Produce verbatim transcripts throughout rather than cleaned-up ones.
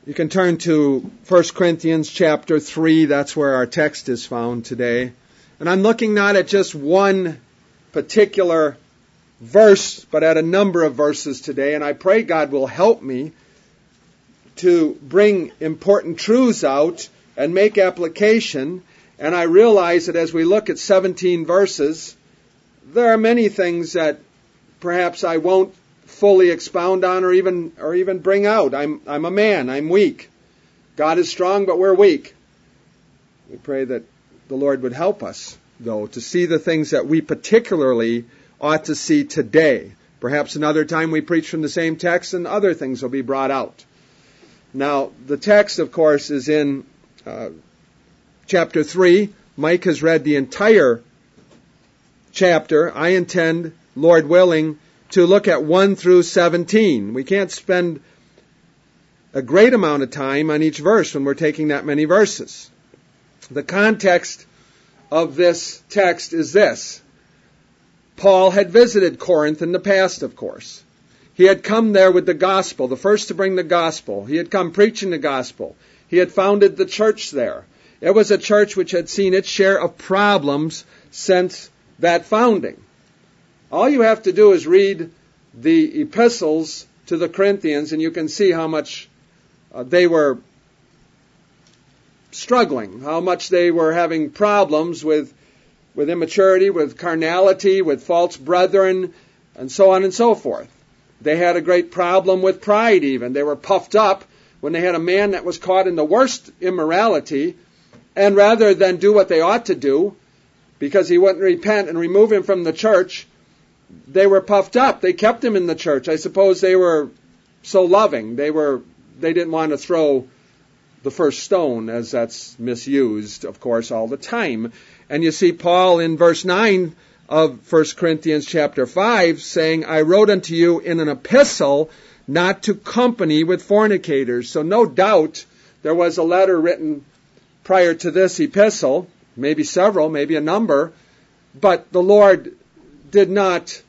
You can turn to First Corinthians chapter three. That's where our text is found today. And I'm looking not at just one particular verse, but at a number of verses today. And I pray God will help me to bring important truths out and make application. And I realize that as we look at seventeen verses, there are many things that perhaps I won't fully expound on or even or even bring out. I'm I'm a man. I'm weak. God is strong, but we're weak. We pray that the Lord would help us, though, to see the things that we particularly ought to see today. Perhaps another time we preach from the same text and other things will be brought out. Now, the text, of course, is in uh, chapter three. Mike has read the entire chapter. I intend, Lord willing, to look at one through seventeen. We can't spend a great amount of time on each verse when we're taking that many verses. The context of this text is this. Paul had visited Corinth in the past, of course. He had come there with the gospel, the first to bring the gospel. He had come preaching the gospel. He had founded the church there. It was a church which had seen its share of problems since that founding. All you have to do is read the epistles to the Corinthians, and you can see how much uh, they were struggling, how much they were having problems with, with immaturity, with carnality, with false brethren, and so on and so forth. They had a great problem with pride even. They were puffed up when they had a man that was caught in the worst immorality, and rather than do what they ought to do, because he wouldn't repent and remove him from the church, they were puffed up. They kept him in the church. I suppose they were so loving. They were. They didn't want to throw the first stone, as that's misused, of course, all the time. And you see Paul in verse nine of First Corinthians chapter five saying, I wrote unto you in an epistle not to company with fornicators. So no doubt there was a letter written prior to this epistle, maybe several, maybe a number, but the Lord did not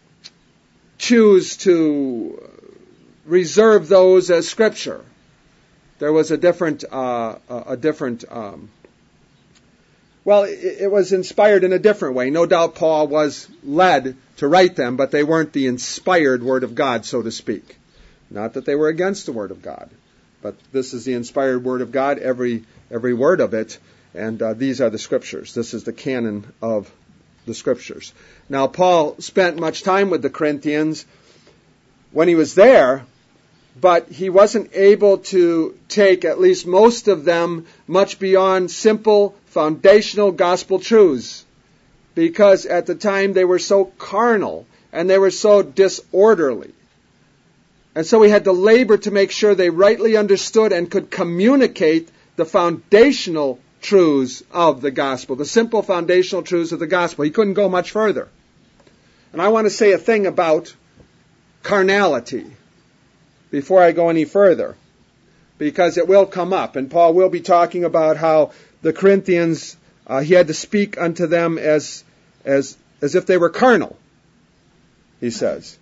choose to reserve those as Scripture. There was a different, uh, a different. Um, well, it, it was inspired in a different way. No doubt Paul was led to write them, but they weren't the inspired Word of God, so to speak. Not that they were against the Word of God, but this is the inspired Word of God, every every word of it, and uh, these are the Scriptures. This is the canon of the Scriptures. Now, Paul spent much time with the Corinthians when he was there, but he wasn't able to take at least most of them much beyond simple foundational gospel truths, because at the time they were so carnal and they were so disorderly. And so he had to labor to make sure they rightly understood and could communicate the foundational truths of the gospel, the simple foundational truths of the gospel. He couldn't go much further. And I want to say a thing about carnality before I go any further, because it will come up, and Paul will be talking about how the Corinthians, uh, he had to speak unto them as, as, as if they were carnal, he says.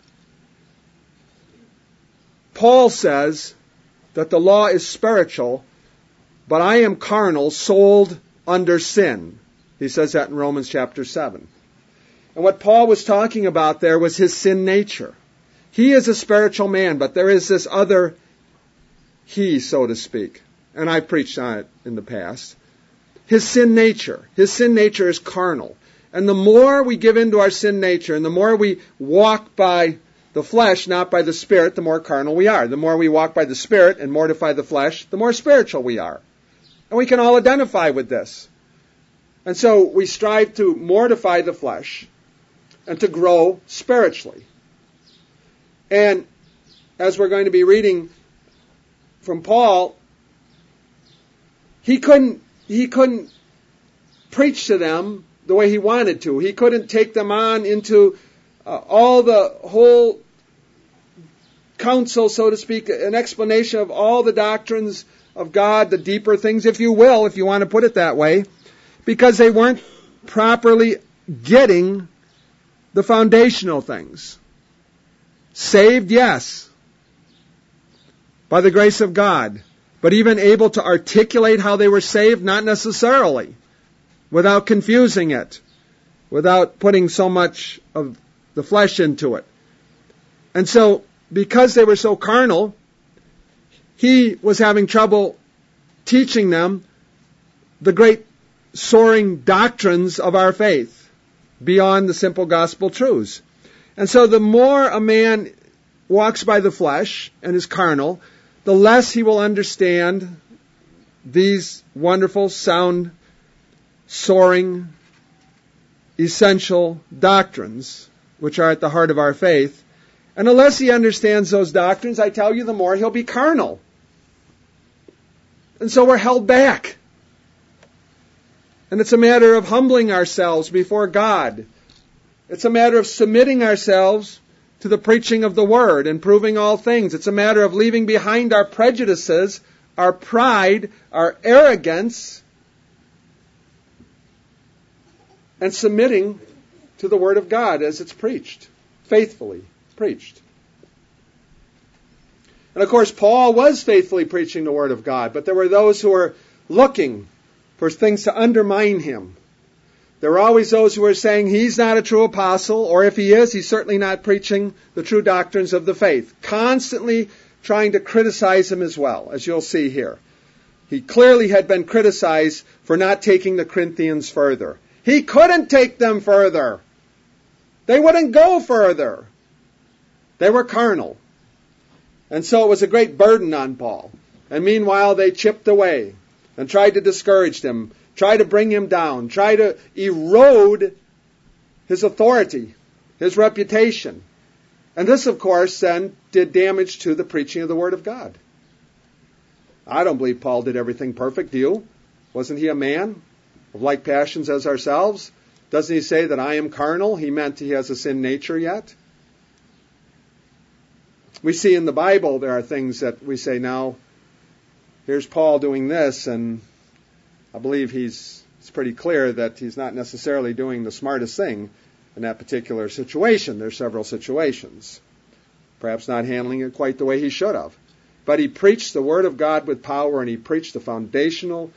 Paul says that the law is spiritual, but I am carnal, sold under sin. He says that in Romans chapter seven. And what Paul was talking about there was his sin nature. He is a spiritual man, but there is this other he, so to speak. And I preached on it in the past. His sin nature. His sin nature is carnal. And the more we give into our sin nature, and the more we walk by the flesh, not by the Spirit, the more carnal we are. The more we walk by the Spirit and mortify the flesh, the more spiritual we are. And we can all identify with this. And so we strive to mortify the flesh and to grow spiritually. And as we're going to be reading from Paul, he couldn't he couldn't preach to them the way he wanted to. He couldn't take them on into uh, all the whole counsel, so to speak, an explanation of all the doctrines of God, the deeper things, if you will, if you want to put it that way, because they weren't properly getting the foundational things. Saved, yes. by the grace of God. But even able to articulate how they were saved? Not necessarily. Without confusing it. Without putting so much of the flesh into it. And so, because they were so carnal, he was having trouble teaching them the great soaring doctrines of our faith beyond the simple gospel truths. And so the more a man walks by the flesh and is carnal, the less he will understand these wonderful, sound, soaring, essential doctrines which are at the heart of our faith. And unless he understands those doctrines, I tell you, the more he'll be carnal. And so we're held back. And it's a matter of humbling ourselves before God. It's a matter of submitting ourselves to the preaching of the Word and proving all things. It's a matter of leaving behind our prejudices, our pride, our arrogance, and submitting to the Word of God as it's preached, faithfully preached. And of course, Paul was faithfully preaching the Word of God, but there were those who were looking for things to undermine him. There were always those who were saying he's not a true apostle, or if he is, he's certainly not preaching the true doctrines of the faith. Constantly trying to criticize him as well, as you'll see here. He clearly had been criticized for not taking the Corinthians further. He couldn't take them further. They wouldn't go further. They were carnal. And so it was a great burden on Paul. And meanwhile, they chipped away and tried to discourage him, tried to bring him down, tried to erode his authority, his reputation. And this, of course, then did damage to the preaching of the Word of God. I don't believe Paul did everything perfect, do you? Wasn't he a man of like passions as ourselves? Doesn't he say that I am carnal? He meant he has a sin nature yet. We see in the Bible there are things that we say, now, here's Paul doing this, and I believe he's it's pretty clear that he's not necessarily doing the smartest thing in that particular situation. There's several situations. Perhaps not handling it quite the way he should have. But he preached the Word of God with power, and he preached the foundational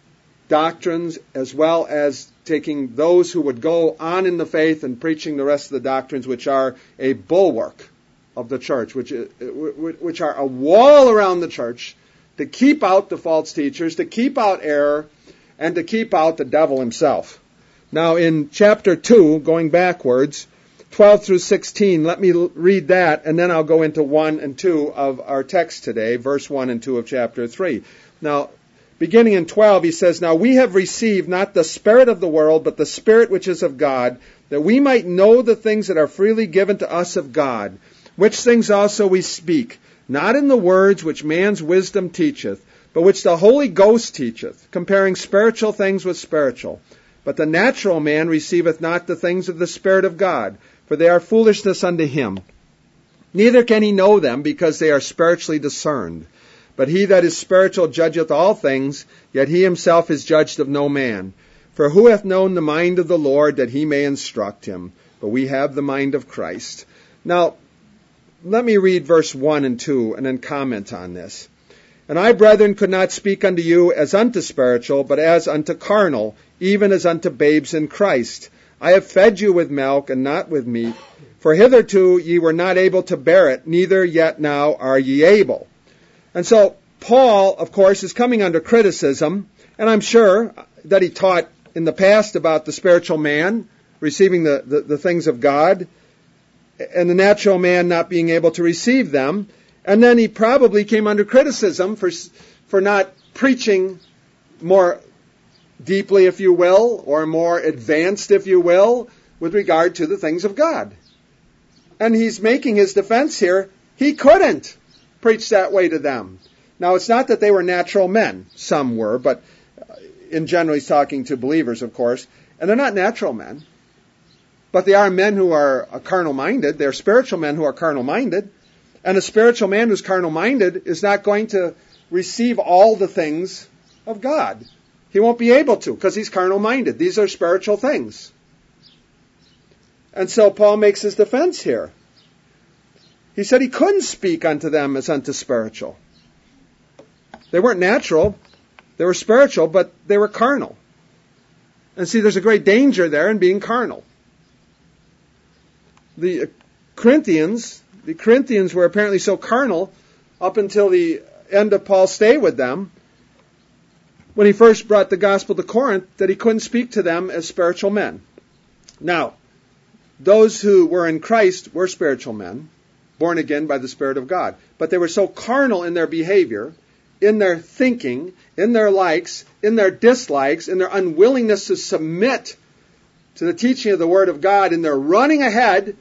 doctrines, as well as taking those who would go on in the faith and preaching the rest of the doctrines, which are a bulwark of the church, which which are a wall around the church to keep out the false teachers, to keep out error, and to keep out the devil himself. Now in chapter two, going backwards, twelve through sixteen, let me read that, and then I'll go into one and two of our text today, verse one and two of chapter three. Now, beginning in twelve, he says, Now we have received not the spirit of the world, but the Spirit which is of God, that we might know the things that are freely given to us of God, which things also we speak, not in the words which man's wisdom teacheth, but which the Holy Ghost teacheth, comparing spiritual things with spiritual. But the natural man receiveth not the things of the Spirit of God, for they are foolishness unto him. Neither can he know them, because they are spiritually discerned. But he that is spiritual judgeth all things, yet he himself is judged of no man. For who hath known the mind of the Lord, that he may instruct him? But we have the mind of Christ. Now, let me read verse one and two, and then comment on this. And I, brethren, could not speak unto you as unto spiritual, but as unto carnal, even as unto babes in Christ. I have fed you with milk, and not with meat. For hitherto ye were not able to bear it, neither yet now are ye able. And so, Paul, of course, is coming under criticism, and I'm sure that he taught in the past about the spiritual man receiving the, the, the things of God, and the natural man not being able to receive them. And then he probably came under criticism for for not preaching more deeply, if you will, or more advanced, if you will, with regard to the things of God. And he's making his defense here. He couldn't preach that way to them. Now, it's not that they were natural men. Some were, but in general he's talking to believers, of course. And they're not natural men. But they are men who are carnal-minded. They're spiritual men who are carnal-minded. And a spiritual man who's carnal-minded is not going to receive all the things of God. He won't be able to, because he's carnal-minded. These are spiritual things. And so Paul makes his defense here. He said he couldn't speak unto them as unto spiritual. They weren't natural. They were spiritual, but they were carnal. And see, there's a great danger there in being carnal. The Corinthians, the Corinthians were apparently so carnal up until the end of Paul's stay with them, when he first brought the gospel to Corinth, that he couldn't speak to them as spiritual men. Now, those who were in Christ were spiritual men, born again by the Spirit of God. But they were so carnal in their behavior, in their thinking, in their likes, in their dislikes, in their unwillingness to submit to the teaching of the Word of God, and they're running ahead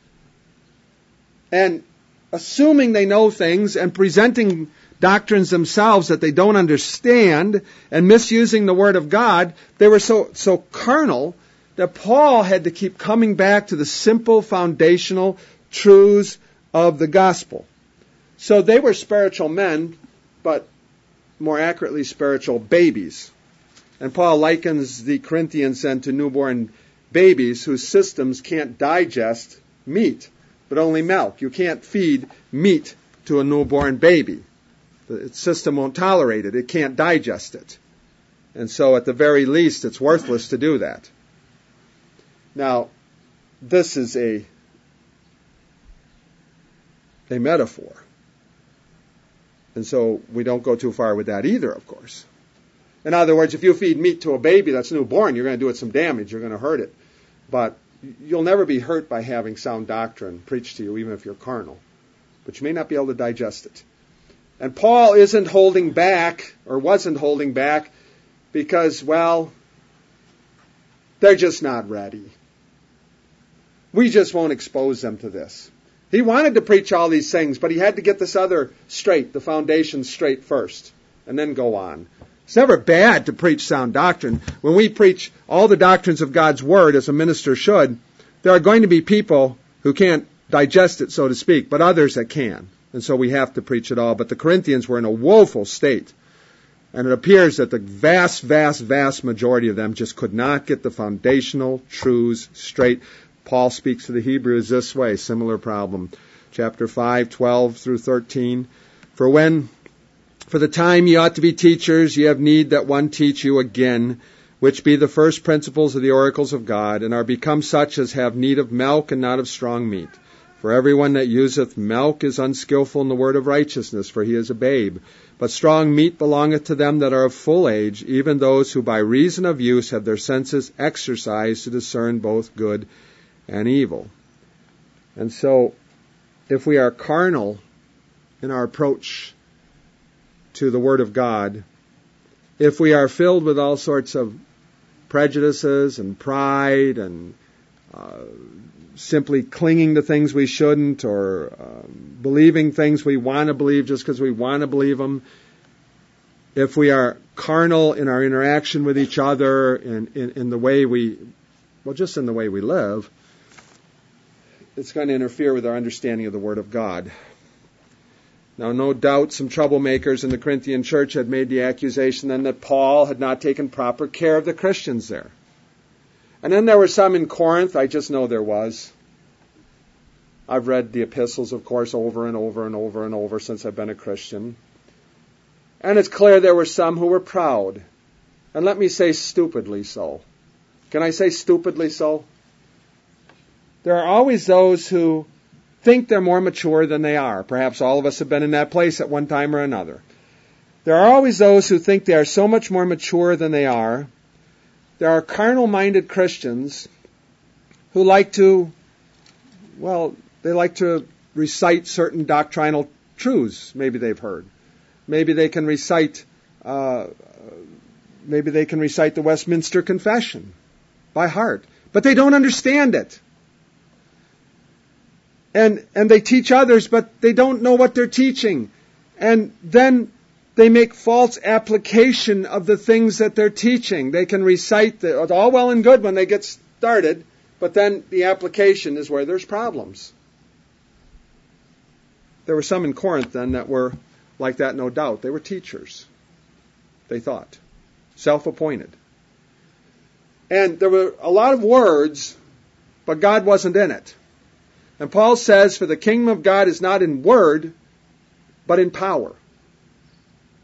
and assuming they know things and presenting doctrines themselves that they don't understand and misusing the Word of God. They were so, so carnal that Paul had to keep coming back to the simple foundational truths of the gospel. So they were spiritual men, but more accurately spiritual babies. And Paul likens the Corinthians then to newborn babies whose systems can't digest meat, but only milk. You can't feed meat to a newborn baby. The system won't tolerate it. It can't digest it. And so at the very least, it's worthless to do that. Now, this is a, a metaphor. And so we don't go too far with that either, of course. In other words, if you feed meat to a baby that's newborn, you're going to do it some damage. You're going to hurt it. But you'll never be hurt by having sound doctrine preached to you, even if you're carnal. But you may not be able to digest it. And Paul isn't holding back, or wasn't holding back, because, well, they're just not ready. We just won't expose them to this. He wanted to preach all these things, but he had to get this other straight, the foundation straight first, and then go on. It's never bad to preach sound doctrine. When we preach all the doctrines of God's Word, as a minister should, there are going to be people who can't digest it, so to speak, but others that can. And so we have to preach it all. But the Corinthians were in a woeful state. And it appears that the vast, vast, vast majority of them just could not get the foundational truths straight. Paul speaks to the Hebrews this way, similar problem. Chapter five, twelve through thirteen. For when, for the time ye ought to be teachers, ye have need that one teach you again, which be the first principles of the oracles of God, and are become such as have need of milk and not of strong meat. For everyone that useth milk is unskillful in the word of righteousness, for he is a babe. But strong meat belongeth to them that are of full age, even those who by reason of use have their senses exercised to discern both good and evil. And so, if we are carnal in our approach to the Word of God, if we are filled with all sorts of prejudices and pride and uh, simply clinging to things we shouldn't, or um, believing things we want to believe just because we want to believe them, if we are carnal in our interaction with each other, in, in, in the way we, well, just in the way we live, it's going to interfere with our understanding of the Word of God. Now, no doubt some troublemakers in the Corinthian church had made the accusation then that Paul had not taken proper care of the Christians there. And then there were some in Corinth. I just know there was. I've read the epistles, of course, over and over and over and over since I've been a Christian. And it's clear there were some who were proud. And let me say stupidly so. Can I say stupidly so? There are always those who think they're more mature than they are. Perhaps all of us have been in that place at one time or another. There are always those who think they are so much more mature than they are. There are carnal-minded Christians who like to, well, they like to recite certain doctrinal truths maybe they've heard. Maybe they can recite, uh, maybe they can recite the Westminster Confession by heart, but they don't understand it. And and they teach others, but they don't know what they're teaching. And then they make false application of the things that they're teaching. They can recite the, it's all well and good when they get started, but then the application is where there's problems. There were some in Corinth then that were like that, no doubt. They were teachers, they thought, self-appointed. And there were a lot of words, but God wasn't in it. And Paul says, for the kingdom of God is not in word, but in power.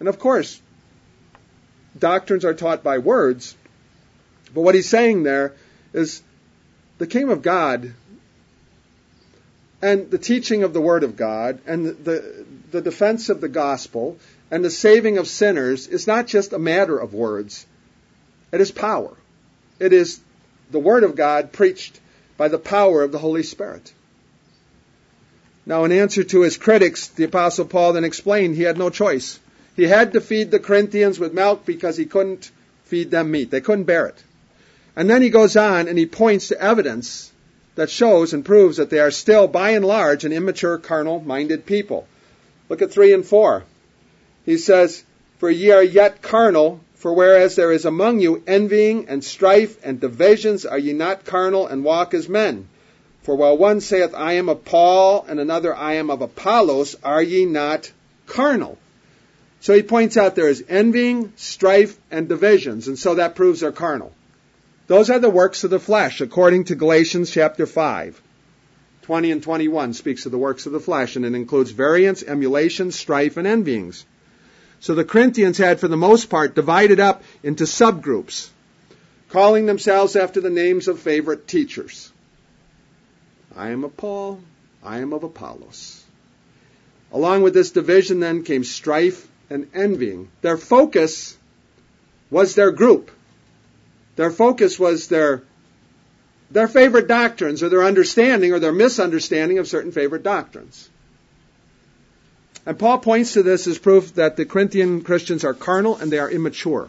And of course, doctrines are taught by words, but what he's saying there is the kingdom of God and the teaching of the Word of God and the, the, the defense of the gospel and the saving of sinners is not just a matter of words. It is power. It is the Word of God preached by the power of the Holy Spirit. Now, in answer to his critics, the Apostle Paul then explained he had no choice. He had to feed the Corinthians with milk because he couldn't feed them meat. They couldn't bear it. And then he goes on and he points to evidence that shows and proves that they are still, by and large, an immature, carnal-minded people. Look at three and four. He says, "For ye are yet carnal, for whereas there is among you envying and strife and divisions, are ye not carnal and walk as men? For while one saith, I am of Paul, and another, I am of Apollos, are ye not carnal?" So he points out there is envying, strife, and divisions, and so that proves they're carnal. Those are the works of the flesh, according to Galatians chapter five. twenty and twenty-one speaks of the works of the flesh, and it includes variance, emulation, strife, and envyings. So the Corinthians had, for the most part, divided up into subgroups, calling themselves after the names of favorite teachers. I am of Paul, I am of Apollos. Along with this division then came strife and envying. Their focus was their group. Their focus was their, their favorite doctrines or their understanding or their misunderstanding of certain favorite doctrines. And Paul points to this as proof that the Corinthian Christians are carnal and they are immature.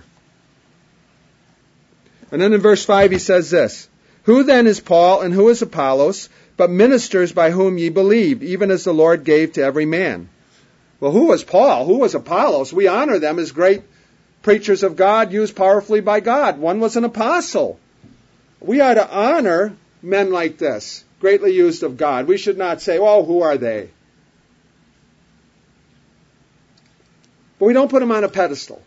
And then in verse five he says this, "Who then is Paul and who is Apollos, but ministers by whom ye believed, even as the Lord gave to every man?" Well, who was Paul? Who was Apollos? We honor them as great preachers of God used powerfully by God. One was an apostle. We ought to honor men like this, greatly used of God. We should not say, oh, who are they? But we don't put them on a pedestal.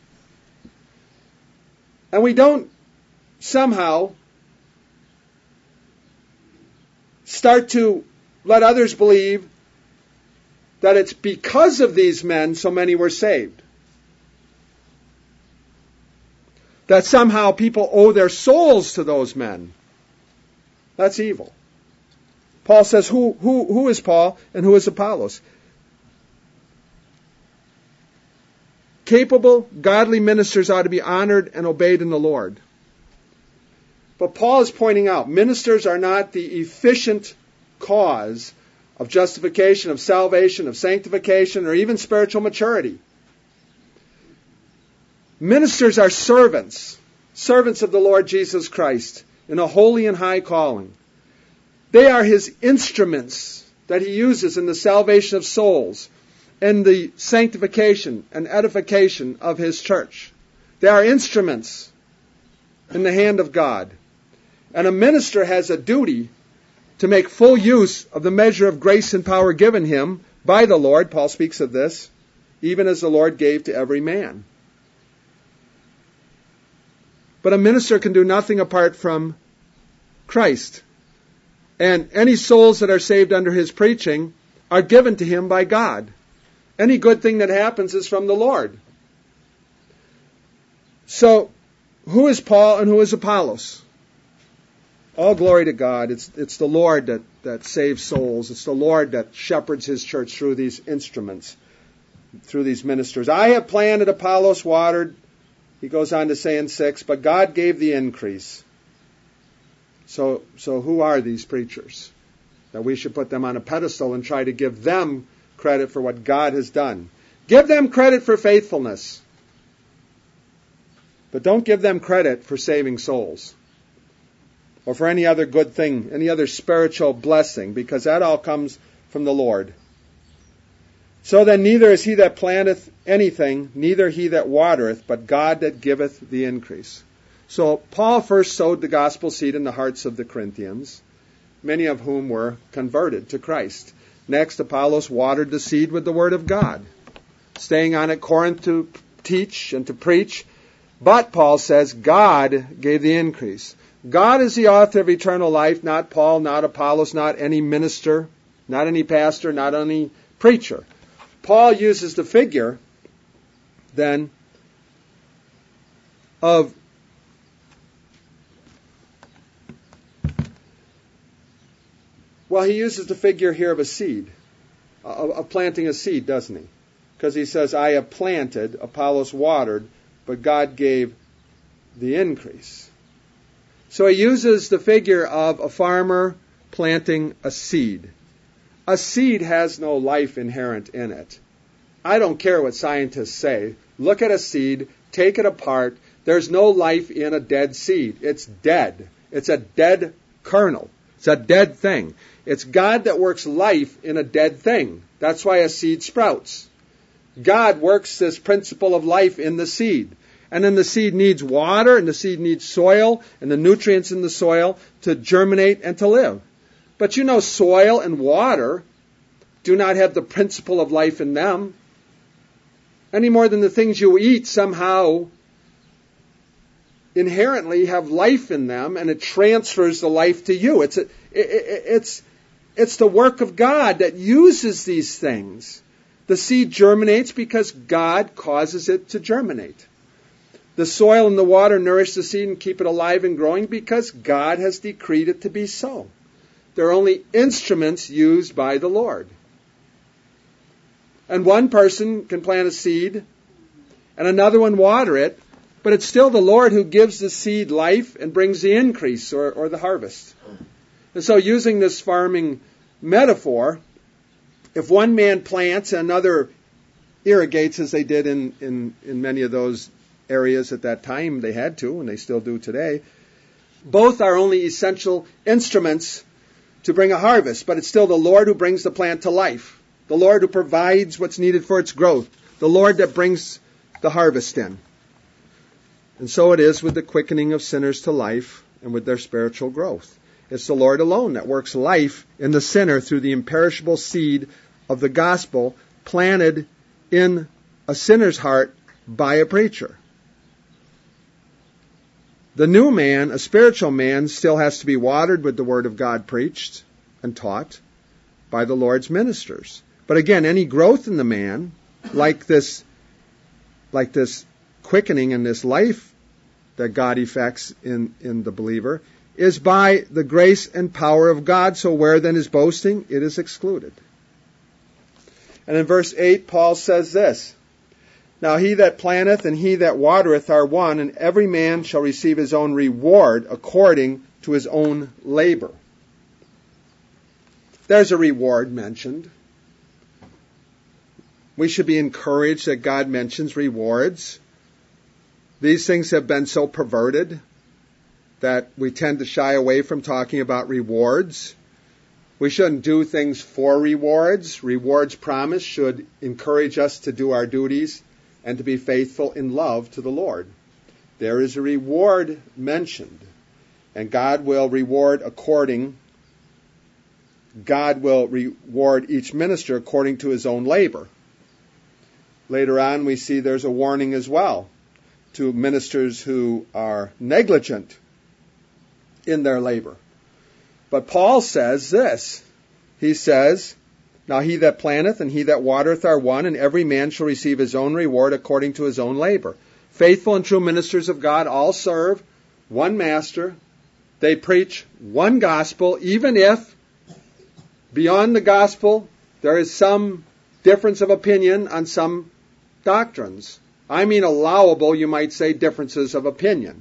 And we don't somehow start to let others believe that it's because of these men so many were saved. That somehow people owe their souls to those men. That's evil. Paul says, who, who, who is Paul and who is Apollos? Capable, godly ministers ought to be honored and obeyed in the Lord. But Paul is pointing out, ministers are not the efficient cause of justification, of salvation, of sanctification, or even spiritual maturity. Ministers are servants, servants of the Lord Jesus Christ in a holy and high calling. They are his instruments that he uses in the salvation of souls and the sanctification and edification of his church. They are instruments in the hand of God. And a minister has a duty to make full use of the measure of grace and power given him by the Lord. Paul speaks of this, even as the Lord gave to every man. But a minister can do nothing apart from Christ. And any souls that are saved under his preaching are given to him by God. Any good thing that happens is from the Lord. So, who is Paul and who is Apollos? All glory to God. It's, it's the Lord that, that saves souls. It's the Lord that shepherds his church through these instruments, through these ministers. I have planted, Apollos watered. He goes on to say in six, but God gave the increase. So, so who are these preachers? That we should put them on a pedestal and try to give them credit for what God has done. Give them credit for faithfulness. But don't give them credit for saving souls. Or for any other good thing, any other spiritual blessing, because that all comes from the Lord. So then neither is he that planteth anything, neither he that watereth, but God that giveth the increase. So Paul first sowed the gospel seed in the hearts of the Corinthians, many of whom were converted to Christ. Next, Apollos watered the seed with the word of God, staying on at Corinth to teach and to preach. But, Paul says, God gave the increase. God is the author of eternal life, not Paul, not Apollos, not any minister, not any pastor, not any preacher. Paul uses the figure then of well, he uses the figure here of a seed, of, of planting a seed, doesn't he? Because he says, I have planted, Apollos watered, but God gave the increase. So he uses the figure of a farmer planting a seed. A seed has no life inherent in it. I don't care what scientists say. Look at a seed, take it apart. There's no life in a dead seed. It's dead. It's a dead kernel. It's a dead thing. It's God that works life in a dead thing. That's why a seed sprouts. God works this principle of life in the seed. And then the seed needs water, and the seed needs soil, and the nutrients in the soil to germinate and to live. But you know, soil and water do not have the principle of life in them, any more than the things you eat somehow inherently have life in them, and it transfers the life to you. It's a, it, it, it's it's the work of God that uses these things. The seed germinates because God causes it to germinate. The soil and the water nourish the seed and keep it alive and growing because God has decreed it to be so. They're only instruments used by the Lord. And one person can plant a seed and another one water it, but it's still the Lord who gives the seed life and brings the increase or, or the harvest. And so using this farming metaphor, if one man plants and another irrigates, as they did in, in, in many of those areas at that time, they had to, and they still do today, both are only essential instruments to bring a harvest, but it's still the Lord who brings the plant to life, the Lord who provides what's needed for its growth, the Lord that brings the harvest in. And so it is with the quickening of sinners to life and with their spiritual growth. It's the Lord alone that works life in the sinner through the imperishable seed of the gospel planted in a sinner's heart by a preacher. The new man, a spiritual man, still has to be watered with the word of God preached and taught by the Lord's ministers. But again, any growth in the man, like this, like this quickening and this life that God effects in, in the believer, is by the grace and power of God. So where then is boasting? It is excluded. And in verse eight, Paul says this, Now he that planteth and he that watereth are one, and every man shall receive his own reward according to his own labor. There's a reward mentioned. We should be encouraged that God mentions rewards. These things have been so perverted that we tend to shy away from talking about rewards. We shouldn't do things for rewards. Rewards promised should encourage us to do our duties and to be faithful in love to the Lord. There is a reward mentioned, and God will reward according, God will reward each minister according to his own labor. Later on, we see there's a warning as well to ministers who are negligent in their labor. But Paul says this. He says, Now he that planteth and he that watereth are one, and every man shall receive his own reward according to his own labor. Faithful and true ministers of God all serve one master. They preach one gospel, even if beyond the gospel there is some difference of opinion on some doctrines. I mean allowable, you might say, differences of opinion.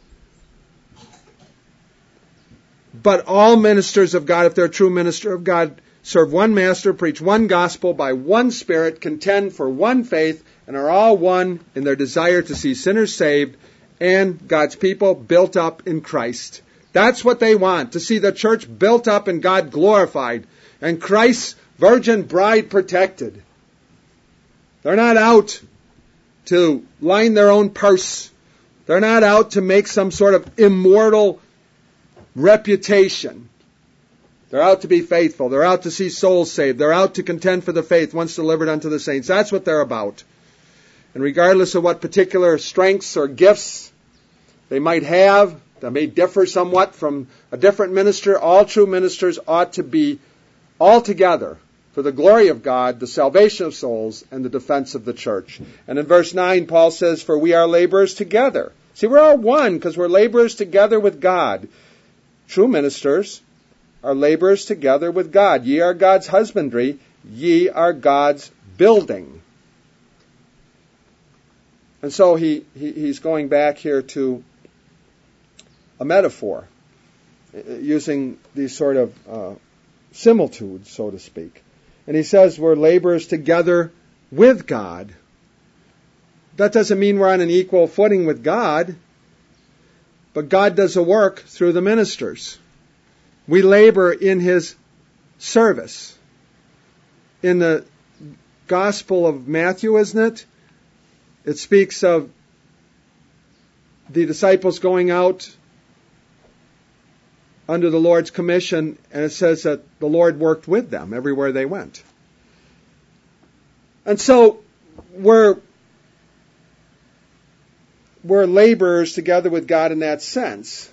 But all ministers of God, if they're a true minister of God, serve one master, preach one gospel by one Spirit, contend for one faith, and are all one in their desire to see sinners saved and God's people built up in Christ. That's what they want, to see the church built up and God glorified, and Christ's virgin bride protected. They're not out to line their own purse. They're not out to make some sort of immortal reputation. They're out to be faithful. They're out to see souls saved. They're out to contend for the faith once delivered unto the saints. That's what they're about. And regardless of what particular strengths or gifts they might have, that may differ somewhat from a different minister, all true ministers ought to be all together for the glory of God, the salvation of souls, and the defense of the church. And in verse nine, Paul says, for we are laborers together. See, we're all one because we're laborers together with God. True ministers are laborers together with God. Ye are God's husbandry, ye are God's building. And so he, he he's going back here to a metaphor, using these sort of uh, similitudes, so to speak. And he says we're laborers together with God. That doesn't mean we're on an equal footing with God, but God does a work through the ministers. We labor in His service. In the Gospel of Matthew, isn't it? It speaks of the disciples going out under the Lord's commission, and it says that the Lord worked with them everywhere they went. And so we're we're laborers together with God in that sense.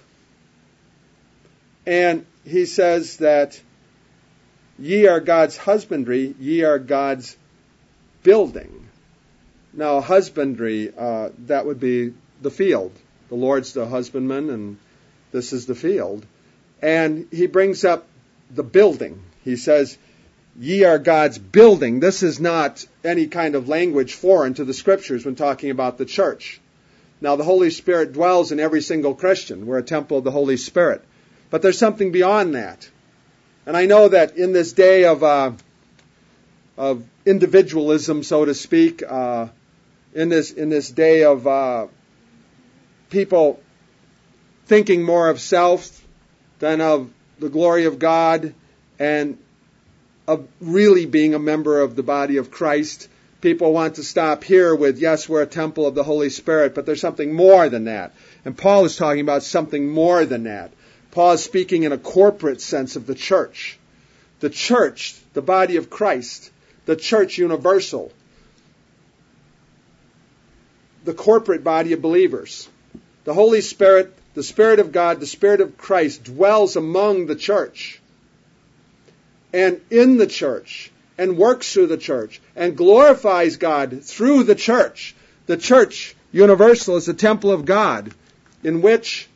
And he says that ye are God's husbandry, ye are God's building. Now, husbandry, uh, that would be the field. The Lord's the husbandman, and this is the field. And he brings up the building. He says, ye are God's building. This is not any kind of language foreign to the Scriptures when talking about the church. Now, the Holy Spirit dwells in every single Christian. We're a temple of the Holy Spirit. But there's something beyond that. And I know that in this day of uh, of individualism, so to speak, uh, in this in this day of uh, people thinking more of self than of the glory of God, and of really being a member of the body of Christ. People want to stop here with, yes, we're a temple of the Holy Spirit, but there's something more than that. And Paul is talking about something more than that. Paul is speaking in a corporate sense of the church. The church, the body of Christ, the church universal, the corporate body of believers. The Holy Spirit, the Spirit of God, the Spirit of Christ dwells among the church and in the church and works through the church and glorifies God through the church. The church universal is the temple of God in which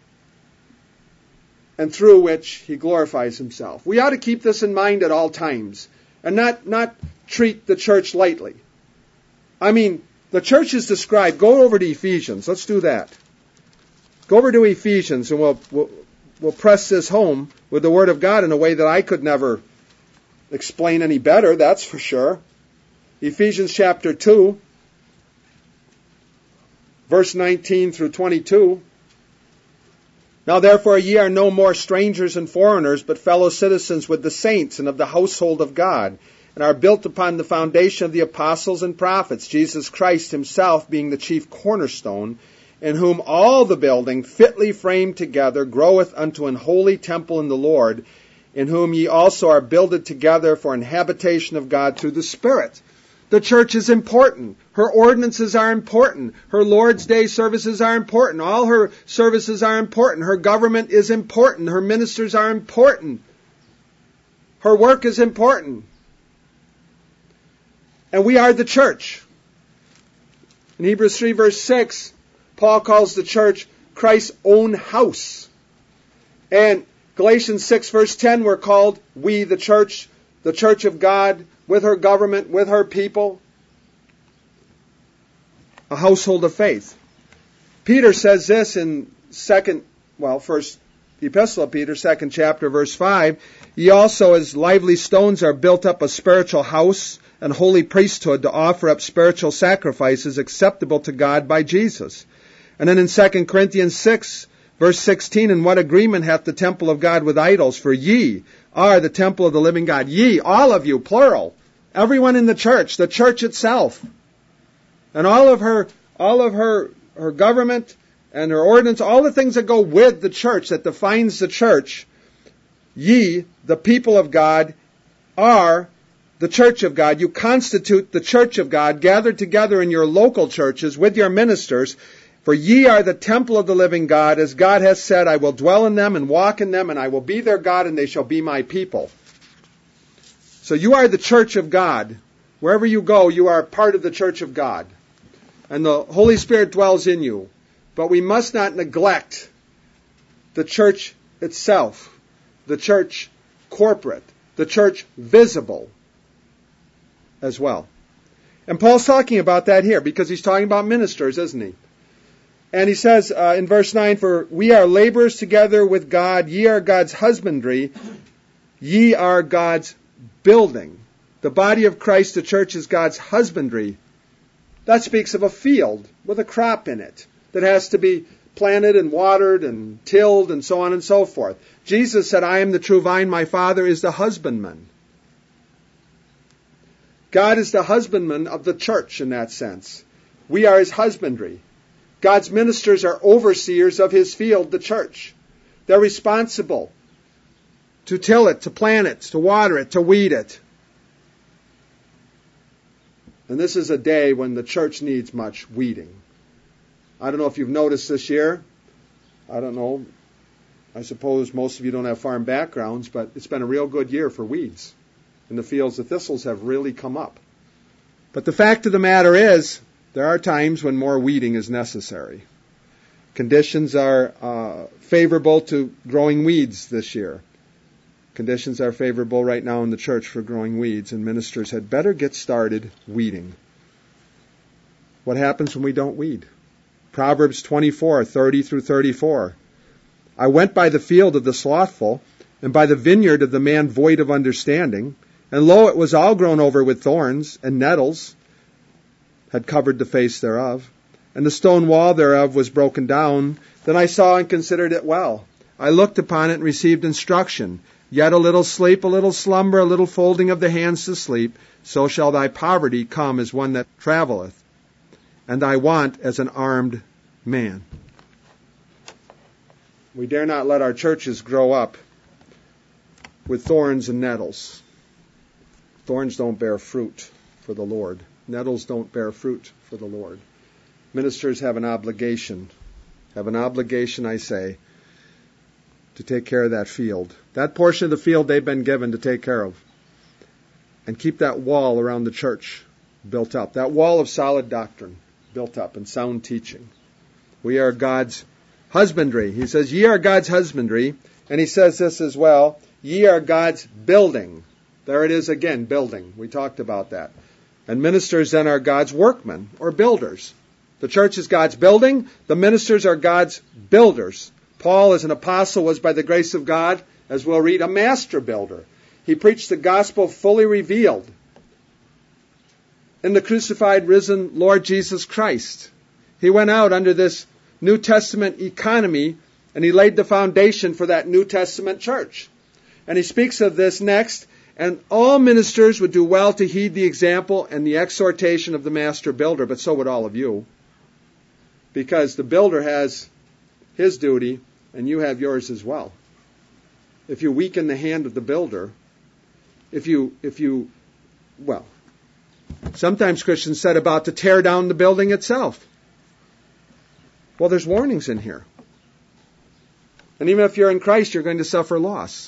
and through which He glorifies Himself. We ought to keep this in mind at all times and not, not treat the church lightly. I mean, the church is described. Go over to Ephesians. Let's do that. Go over to Ephesians, and we'll, we'll we'll press this home with the Word of God in a way that I could never explain any better, that's for sure. Ephesians chapter two, verse nineteen through twenty-two. Now therefore ye are no more strangers and foreigners, but fellow citizens with the saints and of the household of God, and are built upon the foundation of the apostles and prophets, Jesus Christ Himself being the chief cornerstone, in whom all the building, fitly framed together, groweth unto an holy temple in the Lord, in whom ye also are builded together for an habitation of God through the Spirit. The church is important. Her ordinances are important. Her Lord's Day services are important. All her services are important. Her government is important. Her ministers are important. Her work is important. And we are the church. In Hebrews three verse six, Paul calls the church Christ's own house. And Galatians six verse ten, we're called, we the church, the church of God, with her government, with her people, a household of faith. Peter says this in second, well, first epistle of Peter, second chapter, verse five, ye also as lively stones are built up a spiritual house and holy priesthood to offer up spiritual sacrifices acceptable to God by Jesus. And then in Second Corinthians six, verse sixteen, and what agreement hath the temple of God with idols? For ye are the temple of the living God. Ye, all of you, plural. Everyone in the church, the church itself. And all of her, all of her, her government and her ordinance, all the things that go with the church, that defines the church. Ye, the people of God, are the church of God. You constitute the church of God, gathered together in your local churches with your ministers. For ye are the temple of the living God, as God has said, I will dwell in them and walk in them, and I will be their God, and they shall be my people. So you are the church of God. Wherever you go, you are part of the church of God. And the Holy Spirit dwells in you. But we must not neglect the church itself, the church corporate, the church visible as well. And Paul's talking about that here because he's talking about ministers, isn't he? And he says uh, in verse nine, "For we are laborers together with God. Ye are God's husbandry. Ye are God's building." The body of Christ, the church, is God's husbandry. That speaks of a field with a crop in it that has to be planted and watered and tilled and so on and so forth. Jesus said, "I am the true vine, my Father is the husbandman." God is the husbandman of the church in that sense. We are his husbandry. God's ministers are overseers of his field, the church. They're responsible to till it, to plant it, to water it, to weed it. And this is a day when the church needs much weeding. I don't know if you've noticed this year. I don't know. I suppose most of you don't have farm backgrounds, but it's been a real good year for weeds. In the fields, the thistles have really come up. But the fact of the matter is, there are times when more weeding is necessary. Conditions are uh, favorable to growing weeds this year. Conditions are favorable right now in the church for growing weeds, and ministers had better get started weeding. What happens when we don't weed? Proverbs twenty-four, thirty through thirty-four. "I went by the field of the slothful, and by the vineyard of the man void of understanding, and lo, it was all grown over with thorns, and nettles had covered the face thereof, and the stone wall thereof was broken down. Then I saw and considered it well. I looked upon it and received instruction. Yet a little sleep, a little slumber, a little folding of the hands to sleep, so shall thy poverty come as one that travelleth, and thy want as an armed man." We dare not let our churches grow up with thorns and nettles. Thorns don't bear fruit for the Lord. Nettles don't bear fruit for the Lord. Ministers have an obligation, have an obligation, I say, to take care of that field. That portion of the field they've been given to take care of. And keep that wall around the church built up. That wall of solid doctrine built up and sound teaching. We are God's husbandry. He says, "Ye are God's husbandry." And he says this as well, "Ye are God's building." There it is again, building. We talked about that. And ministers then are God's workmen or builders. The church is God's building. The ministers are God's builders. Paul, as an apostle, was by the grace of God, as we'll read, a master builder. He preached the gospel fully revealed in the crucified, risen Lord Jesus Christ. He went out under this New Testament economy, and he laid the foundation for that New Testament church. And he speaks of this next, "And all ministers would do well to heed the example and the exhortation of the master builder," but so would all of you. Because the builder has his duty, and you have yours as well. If you weaken the hand of the builder, if you, if you, well, sometimes Christians set about to tear down the building itself. Well, there's warnings in here. And even if you're in Christ, you're going to suffer loss.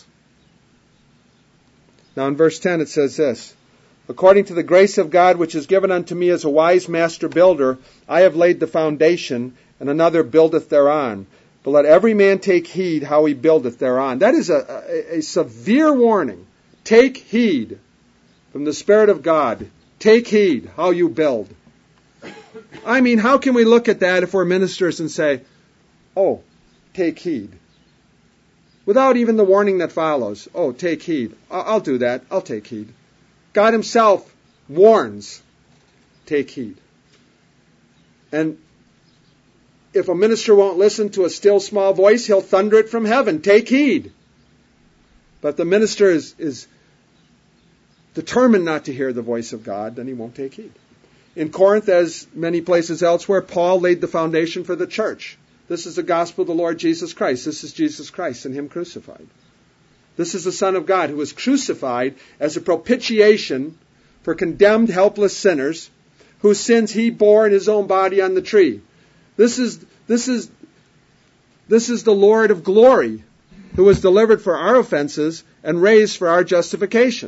Now in verse ten it says this, "According to the grace of God which is given unto me as a wise master builder, I have laid the foundation, and another buildeth thereon. But let every man take heed how he buildeth thereon." That is a, a, a severe warning. Take heed from the Spirit of God. Take heed how you build. I mean, how can we look at that if we're ministers and say, "Oh, take heed," without even the warning that follows? "Oh, take heed. I'll do that. I'll take heed." God himself warns, take heed. And if a minister won't listen to a still small voice, he'll thunder it from heaven, "Take heed." But the minister is, is determined not to hear the voice of God, then he won't take heed. In Corinth, as many places elsewhere, Paul laid the foundation for the church. This is the gospel of the Lord Jesus Christ. This is Jesus Christ and him crucified. This is the Son of God who was crucified as a propitiation for condemned, helpless sinners whose sins he bore in his own body on the tree. This is, this is, this is the Lord of glory who was delivered for our offenses and raised for our justification.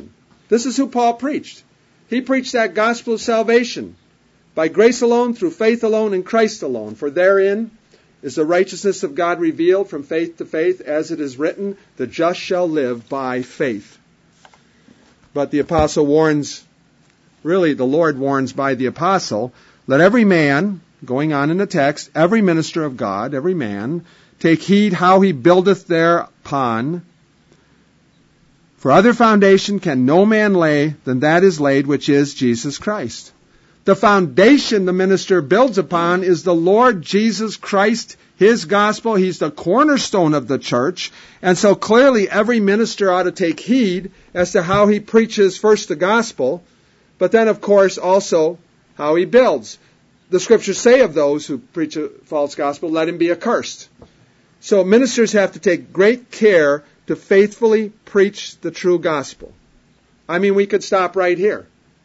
This is who Paul preached. He preached that gospel of salvation by grace alone, through faith alone, in Christ alone. For therein is the righteousness of God revealed from faith to faith, as it is written, the just shall live by faith. But the apostle warns, really the Lord warns by the apostle, let every man, going on in the text, every minister of God, every man, take heed how he buildeth thereupon. For other foundation can no man lay than that is laid, which is Jesus Christ. The foundation the minister builds upon is the Lord Jesus Christ, His gospel. He's the cornerstone of the church. And so clearly every minister ought to take heed as to how he preaches first the gospel, but then of course also how he builds. The scriptures say of those who preach a false gospel, let him be accursed. So ministers have to take great care to faithfully preach the true gospel. I mean, we could stop right here.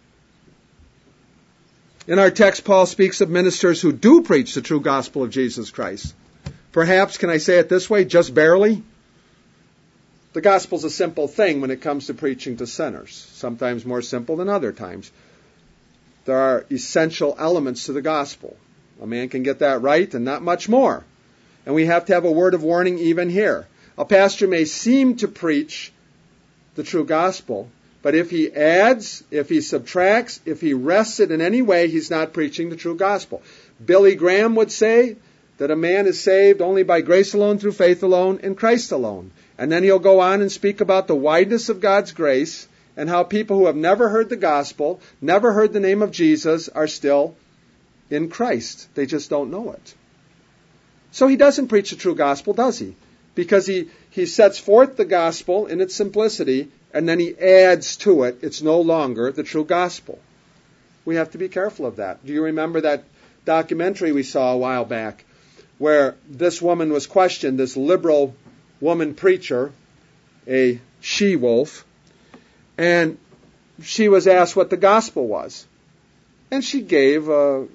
In our text, Paul speaks of ministers who do preach the true gospel of Jesus Christ. Perhaps, can I say it this way, just barely? The gospel's a simple thing when it comes to preaching to sinners, sometimes more simple than other times. There are essential elements to the gospel. A man can get that right and not much more. And we have to have a word of warning even here. A pastor may seem to preach the true gospel, but if he adds, if he subtracts, if he rests it in any way, he's not preaching the true gospel. Billy Graham would say that a man is saved only by grace alone, through faith alone, in Christ alone. And then he'll go on and speak about the wideness of God's grace and how people who have never heard the gospel, never heard the name of Jesus, are still in Christ. They just don't know it. So he doesn't preach the true gospel, does he? Because he, he sets forth the gospel in its simplicity, and then he adds to it. It's no longer the true gospel. We have to be careful of that. Do you remember that documentary we saw a while back where this woman was questioned, this liberal woman preacher, a she-wolf, and she was asked what the gospel was. And she gave a,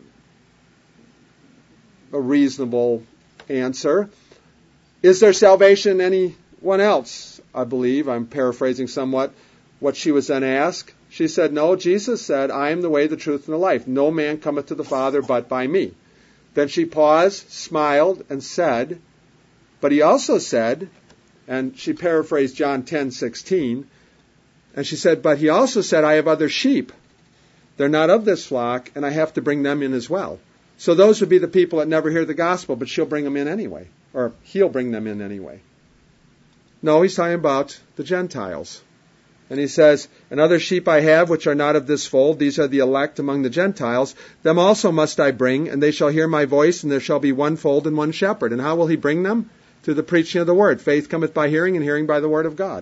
a reasonable answer. Is there salvation in anyone else? I believe, I'm paraphrasing somewhat, what she was then asked. She said, no, Jesus said, I am the way, the truth, and the life. No man cometh to the Father but by me. Then she paused, smiled, and said, but he also said, and she paraphrased John ten sixteen, and she said, but he also said, I have other sheep. They're not of this flock, and I have to bring them in as well. So those would be the people that never hear the gospel, but she'll bring them in anyway. Or he'll bring them in anyway. No, he's talking about the Gentiles. And he says, and other sheep I have which are not of this fold, these are the elect among the Gentiles. Them also must I bring, and they shall hear my voice, and there shall be one fold and one shepherd. And how will he bring them? Through the preaching of the word. Faith cometh by hearing, and hearing by the word of God.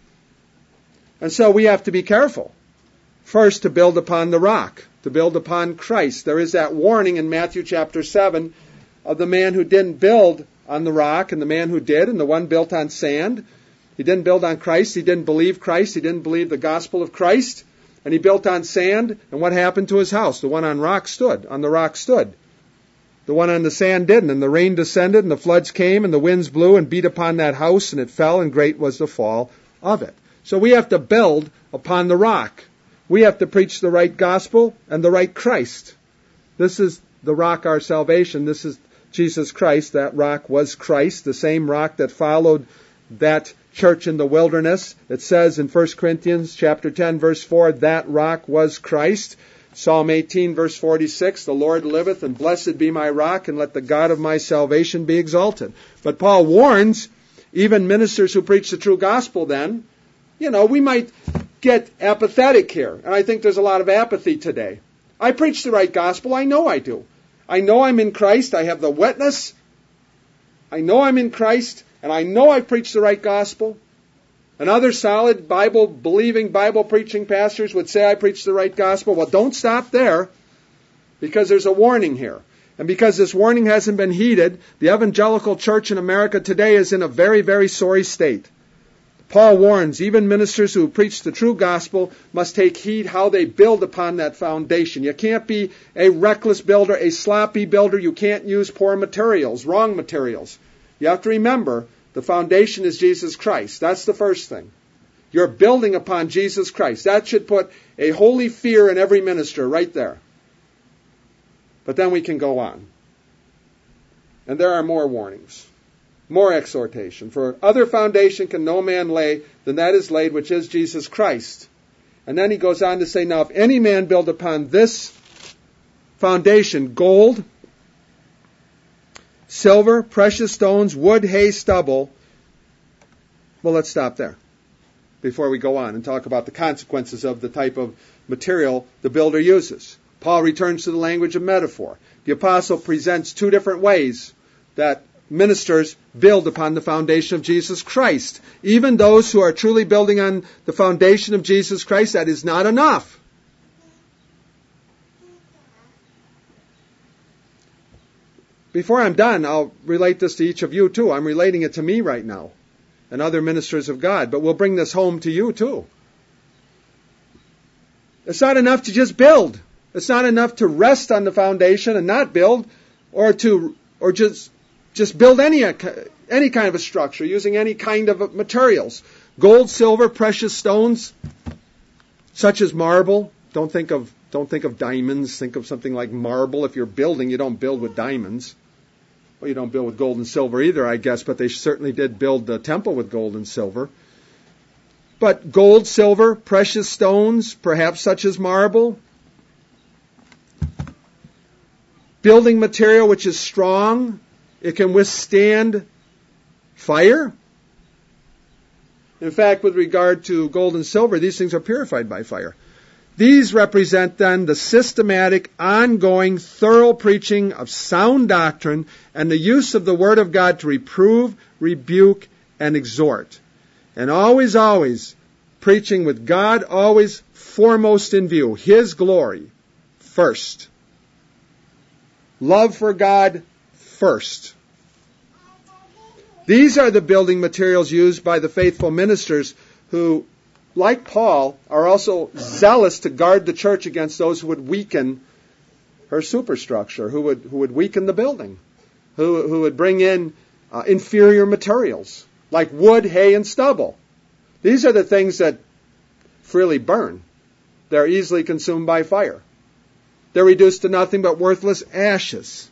And so we have to be careful. First, to build upon the rock, to build upon Christ. There is that warning in Matthew chapter seven of the man who didn't build on the rock, and the man who did, and the one built on sand. He didn't build on Christ. He didn't believe Christ. He didn't believe the gospel of Christ. And he built on sand. And what happened to his house? The one on rock stood. On the rock stood. The one on the sand didn't. And the rain descended, and the floods came, and the winds blew and beat upon that house, and it fell, and great was the fall of it. So we have to build upon the rock. We have to preach the right gospel and the right Christ. This is the rock, our salvation. This is Jesus Christ. That rock was Christ, the same rock that followed that church in the wilderness. It says in First Corinthians chapter ten, verse four, that rock was Christ. Psalm eighteen, verse forty-six, the Lord liveth, and blessed be my rock, and let the God of my salvation be exalted. But Paul warns even ministers who preach the true gospel then, you know, we might get apathetic here. And I think there's a lot of apathy today. I preach the right gospel. I know I do. I know I'm in Christ. I have the witness. I know I'm in Christ. And I know I preach the right gospel. And other solid Bible-believing, Bible-preaching pastors would say I preach the right gospel. Well, don't stop there, because there's a warning here. And because this warning hasn't been heeded, the evangelical church in America today is in a very, very sorry state. Paul warns, even ministers who preach the true gospel must take heed how they build upon that foundation. You can't be a reckless builder, a sloppy builder. You can't use poor materials, wrong materials. You have to remember, the foundation is Jesus Christ. That's the first thing. You're building upon Jesus Christ. That should put a holy fear in every minister right there. But then we can go on. And there are more warnings, more exhortation. For other foundation can no man lay than that is laid, which is Jesus Christ. And then he goes on to say, now if any man build upon this foundation gold, silver, precious stones, wood, hay, stubble. Well, let's stop there before we go on and talk about the consequences of the type of material the builder uses. Paul returns to the language of metaphor. The apostle presents two different ways that ministers build upon the foundation of Jesus Christ. Even those who are truly building on the foundation of Jesus Christ, that is not enough. Before I'm done, I'll relate this to each of you too. I'm relating it to me right now and other ministers of God, but we'll bring this home to you too. It's not enough to just build. It's not enough to rest on the foundation and not build, or to or just just build any any kind of a structure using any kind of materials. Gold, silver, precious stones, such as marble. Don't think of don't think of diamonds. Think of something like marble. If you're building, you don't build with diamonds. Well, you don't build with gold and silver either, I guess, but they certainly did build the temple with gold and silver. But gold, silver, precious stones, perhaps such as marble. Building material which is strong. It can withstand fire. In fact, with regard to gold and silver, these things are purified by fire. These represent then the systematic, ongoing, thorough preaching of sound doctrine and the use of the Word of God to reprove, rebuke, and exhort. And always, always preaching with God always foremost in view, His glory first. Love for God first. These are the building materials used by the faithful ministers who, like Paul, are also zealous to guard the church against those who would weaken her superstructure, who would who would weaken the building, who who would bring in uh, inferior materials like wood, hay, and stubble. These are the things that freely burn. They're easily consumed by fire. They're reduced to nothing but worthless ashes.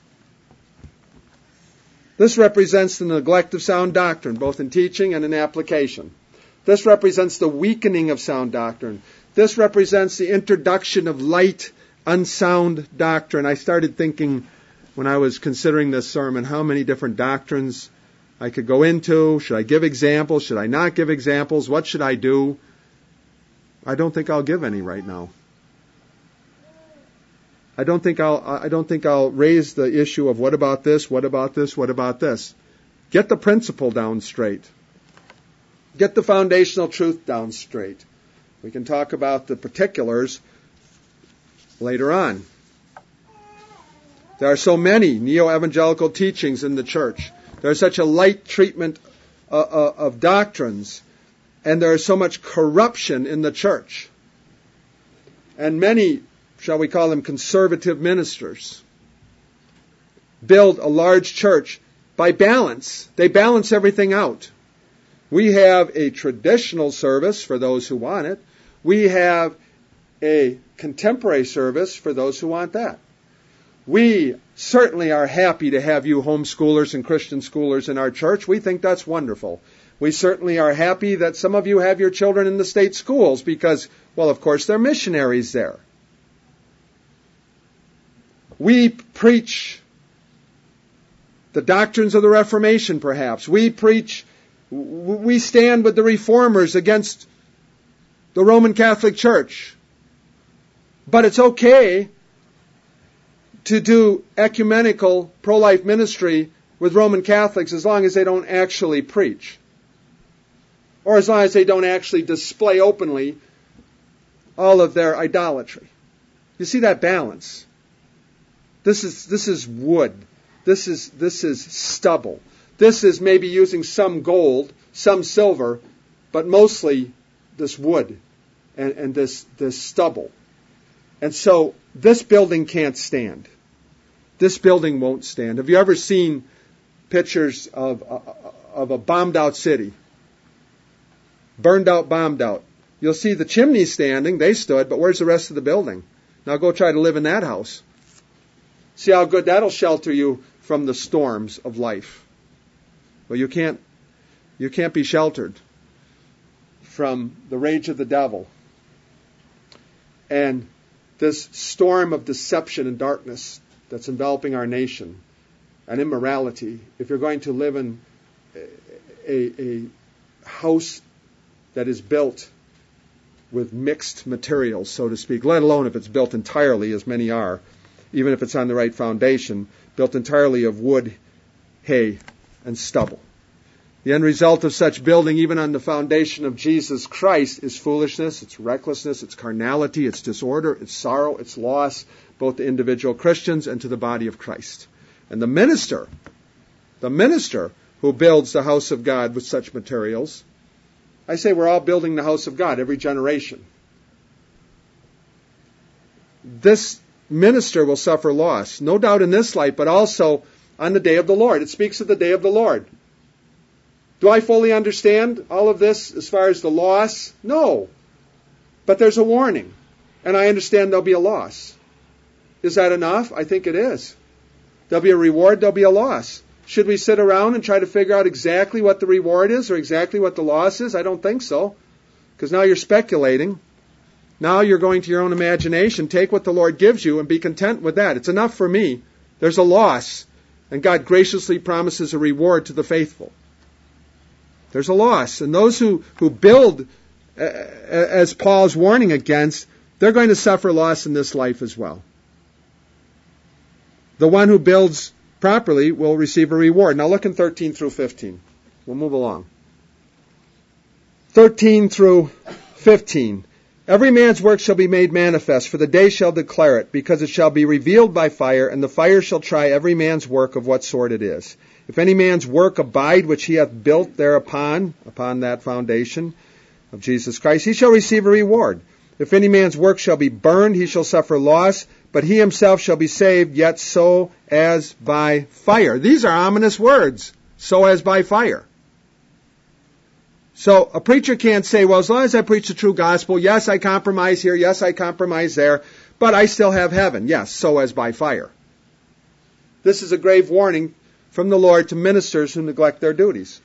This represents the neglect of sound doctrine, both in teaching and in application. This represents the weakening of sound doctrine. This represents the introduction of light, unsound doctrine. I started thinking when I was considering this sermon how many different doctrines I could go into. Should I give examples? Should I not give examples? What should I do? I don't think I'll give any right now. I don't think I'll I don't think I'll raise the issue of what about this, what about this, what about this. Get the principle down straight. Get the foundational truth down straight. We can talk about the particulars later on. There are so many neo-evangelical teachings in the church. There's such a light treatment uh, uh, of doctrines, and there is so much corruption in the church. And many, shall we call them conservative ministers, build a large church by balance. They balance everything out. We have a traditional service for those who want it. We have a contemporary service for those who want that. We certainly are happy to have you homeschoolers and Christian schoolers in our church. We think that's wonderful. We certainly are happy that some of you have your children in the state schools because, well, of course, they're missionaries there. We preach the doctrines of the Reformation, perhaps. We preach, we stand with the Reformers against the Roman Catholic Church. But it's okay to do ecumenical pro-life ministry with Roman Catholics as long as they don't actually preach. Or as long as they don't actually display openly all of their idolatry. You see that balance? This is this is wood. This is this is stubble. This is maybe using some gold, some silver, but mostly this wood and, and this this stubble. And so this building can't stand. This building won't stand. Have you ever seen pictures of of a bombed out city? burned out, bombed out. You'll see the chimneys standing, they stood, but where's the rest of the building? Now go try to live in that house. See how good that'll shelter you from the storms of life. Well, you can't, you can't be sheltered from the rage of the devil and this storm of deception and darkness that's enveloping our nation and immorality. If you're going to live in a, a house that is built with mixed materials, so to speak, let alone if it's built entirely, as many are, even if it's on the right foundation, built entirely of wood, hay, and stubble. The end result of such building, even on the foundation of Jesus Christ, is foolishness, it's recklessness, it's carnality, it's disorder, it's sorrow, it's loss, both to individual Christians and to the body of Christ. And the minister, the minister who builds the house of God with such materials, I say we're all building the house of God, every generation. This minister will suffer loss, no doubt in this life, but also on the day of the Lord. It speaks of the day of the Lord. Do I fully understand all of this as far as the loss? No. But there's a warning, and I understand there'll be a loss. Is that enough? I think it is. There'll be a reward, there'll be a loss. Should we sit around and try to figure out exactly what the reward is or exactly what the loss is? I don't think so. Because now you're speculating. Now you're going to your own imagination. Take what the Lord gives you and be content with that. It's enough for me. There's a loss. And God graciously promises a reward to the faithful. There's a loss. And those who, who build, uh, as Paul's warning against, they're going to suffer loss in this life as well. The one who builds properly will receive a reward. Now look in thirteen through fifteen. We'll move along. thirteen through fifteen. Every man's work shall be made manifest, for the day shall declare it, because it shall be revealed by fire, and the fire shall try every man's work of what sort it is. If any man's work abide which he hath built thereupon, upon that foundation of Jesus Christ, he shall receive a reward. If any man's work shall be burned, he shall suffer loss, but he himself shall be saved, yet so as by fire. These are ominous words, so as by fire. So a preacher can't say, well, as long as I preach the true gospel, yes, I compromise here, yes, I compromise there, but I still have heaven. Yes, so as by fire. This is a grave warning from the Lord to ministers who neglect their duties.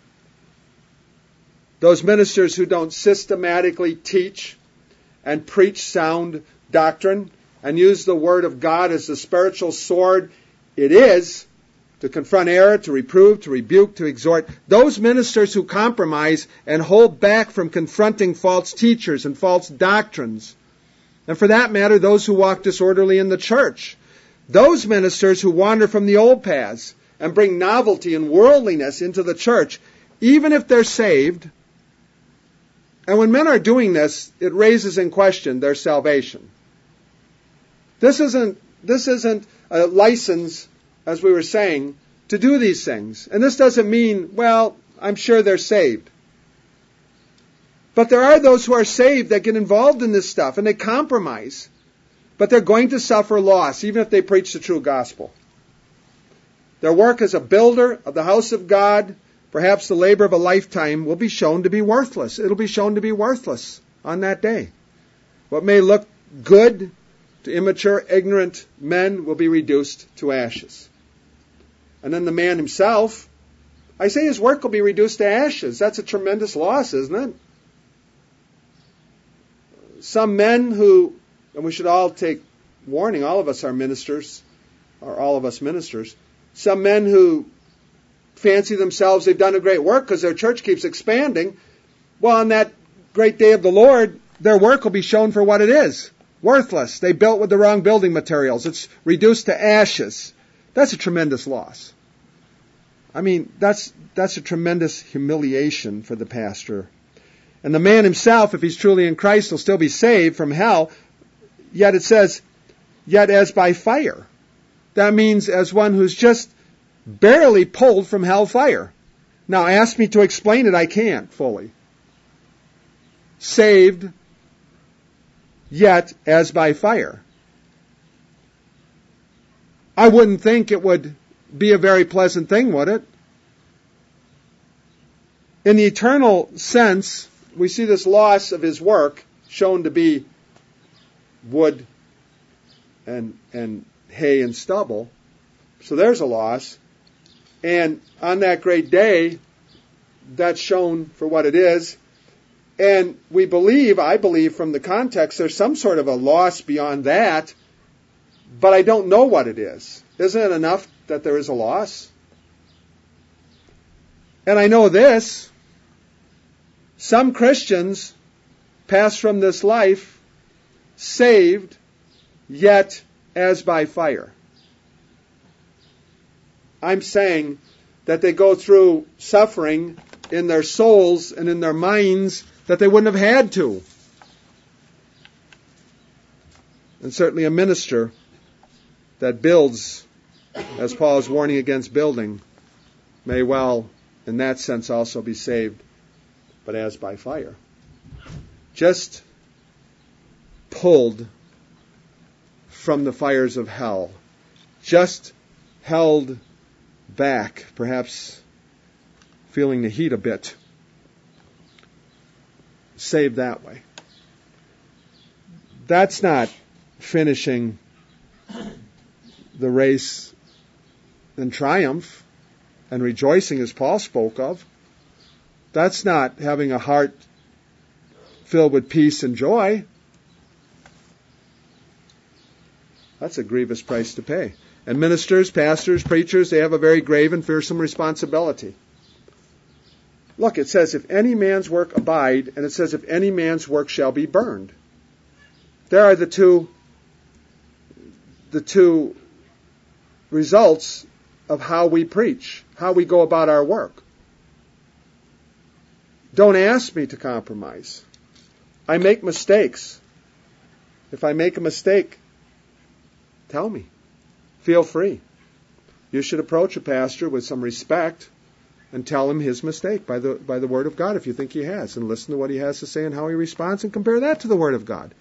Those ministers who don't systematically teach and preach sound doctrine and use the Word of God as the spiritual sword it is to confront error, to reprove, to rebuke, to exhort. Those ministers who compromise and hold back from confronting false teachers and false doctrines, and for that matter, those who walk disorderly in the church, those ministers who wander from the old paths and bring novelty and worldliness into the church, even if they're saved, and when men are doing this, it raises in question their salvation. This isn't, this isn't a license, as we were saying, to do these things. And this doesn't mean, well, I'm sure they're saved. But there are those who are saved that get involved in this stuff and they compromise. But they're going to suffer loss, even if they preach the true gospel. Their work as a builder of the house of God, perhaps the labor of a lifetime, will be shown to be worthless. It'll be shown to be worthless on that day. What may look good to immature, ignorant men will be reduced to ashes. And then the man himself, I say his work will be reduced to ashes. That's a tremendous loss, isn't it? Some men who, and we should all take warning, all of us are ministers, or all of us ministers, some men who fancy themselves, they've done a great work because their church keeps expanding. Well, on that great day of the Lord, their work will be shown for what it is. Worthless. They built with the wrong building materials. It's reduced to ashes. That's a tremendous loss. I mean, that's that's a tremendous humiliation for the pastor. And the man himself, if he's truly in Christ, will still be saved from hell. Yet it says, yet as by fire. That means as one who's just barely pulled from hell fire. Now, ask me to explain it, I can't fully. Saved, yet as by fire. I wouldn't think it would be a very pleasant thing, would it? In the eternal sense, we see this loss of his work shown to be wood and and hay and stubble. So there's a loss. And on that great day, that's shown for what it is. And we believe, I believe from the context, there's some sort of a loss beyond that, but I don't know what it is. Isn't it enough that there is a loss? And I know this, some Christians pass from this life saved, yet as by fire. I'm saying that they go through suffering in their souls and in their minds that they wouldn't have had to. And certainly a minister that builds, as Paul is warning against building, may well, in that sense, also be saved, but as by fire. Just pulled from the fires of hell. Just held back, perhaps feeling the heat a bit. Saved that way. That's not finishing the race in triumph and rejoicing as Paul spoke of. That's not having a heart filled with peace and joy. That's a grievous price to pay. And ministers, pastors, preachers, they have a very grave and fearsome responsibility. Look, it says, if any man's work abide, and it says, if any man's work shall be burned. There are the two, the two results of how we preach, how we go about our work. Don't ask me to compromise. I make mistakes. If I make a mistake, tell me. Feel free. You should approach a pastor with some respect and tell him his mistake by the by the Word of God if you think he has, and listen to what he has to say and how he responds and compare that to the Word of God.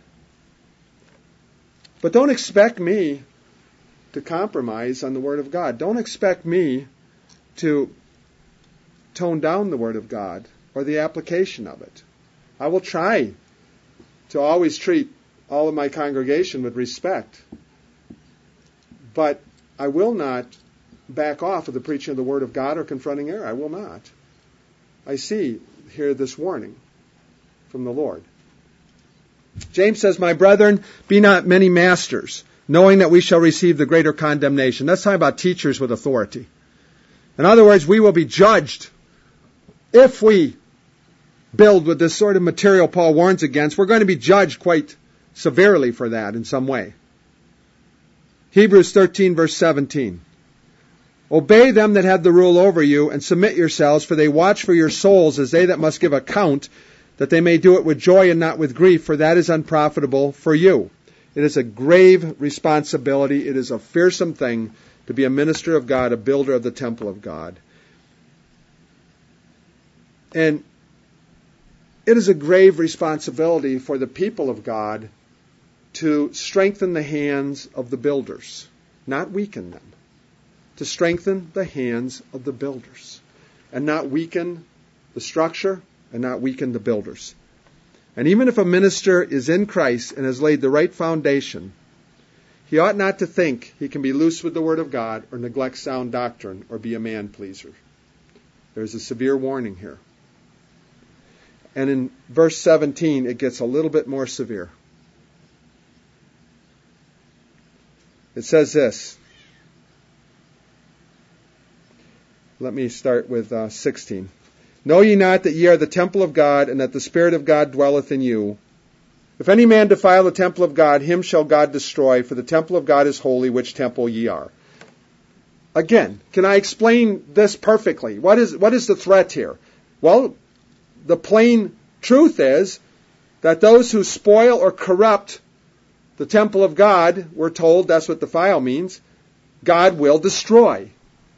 But don't expect me to compromise on the Word of God. Don't expect me to tone down the Word of God or the application of it. I will try to always treat all of my congregation with respect, but I will not back off of the preaching of the Word of God or confronting error. I will not. I see here this warning from the Lord. James says, my brethren, be not many masters, knowing that we shall receive the greater condemnation. That's talking about teachers with authority. In other words, we will be judged if we build with this sort of material Paul warns against. We're going to be judged quite severely for that in some way. Hebrews thirteen, verse seventeen. Obey them that have the rule over you, and submit yourselves, for they watch for your souls as they that must give account, that they may do it with joy and not with grief, for that is unprofitable for you. It is a grave responsibility. It is a fearsome thing to be a minister of God, a builder of the temple of God. And it is a grave responsibility for the people of God to strengthen the hands of the builders, not weaken them. To strengthen the hands of the builders, and not weaken the structure, and not weaken the builders. And even if a minister is in Christ and has laid the right foundation, he ought not to think he can be loose with the Word of God or neglect sound doctrine or be a man-pleaser. There's a severe warning here. And in verse seventeen, it gets a little bit more severe. It says this. Let me start with uh, sixteen. Know ye not that ye are the temple of God, and that the Spirit of God dwelleth in you? If any man defile the temple of God, him shall God destroy, for the temple of God is holy, which temple ye are. Again, can I explain this perfectly? What is, what is the threat here? Well, the plain truth is that those who spoil or corrupt the temple of God, we're told, that's what defile means, God will destroy.